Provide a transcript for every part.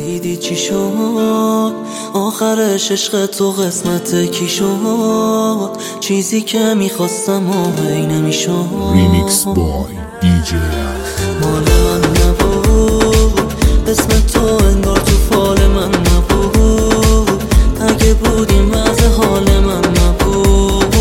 دیدی چی شد آخرش عشق تو قسمت کی شد چیزی که میخواستم و هی نمیشد ریمیکس بای دیجی مال من نبود اسم تو انگار تو فال من نبود اگه بودیم وضع حال من نبود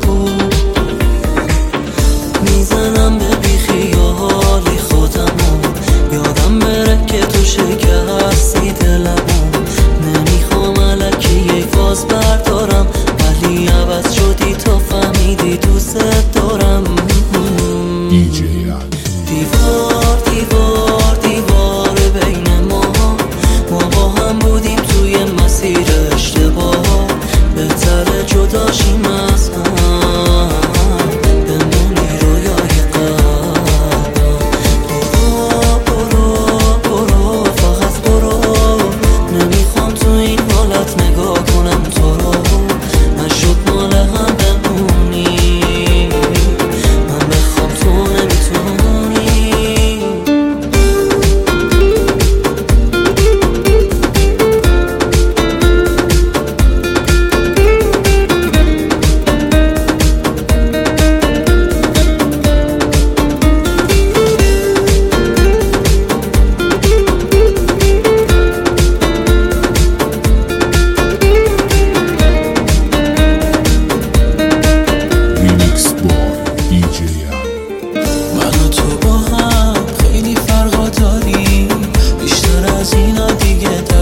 میزنم به بیخیالی خودمو یادم بره که تو شکستی دلمو نمیخوام الکی یک فاز بردارم ولی عوض شدی تا فهمیدی دوست دارم دیجی دیوار دیوار دیوار بین ما با هم بودیم توی مسیر اشتباه بهتره جداشیم از هم بمونی رویای قلبم برو فقط برو نمیخوام تو این حالت نگاه کنم تو رو نشد مال هم بمونی من بخوام تو نمیتونی ریمیکس بای دیجی من و تو با هم خیلی فرقا داریم بیشتر از اینا دیگه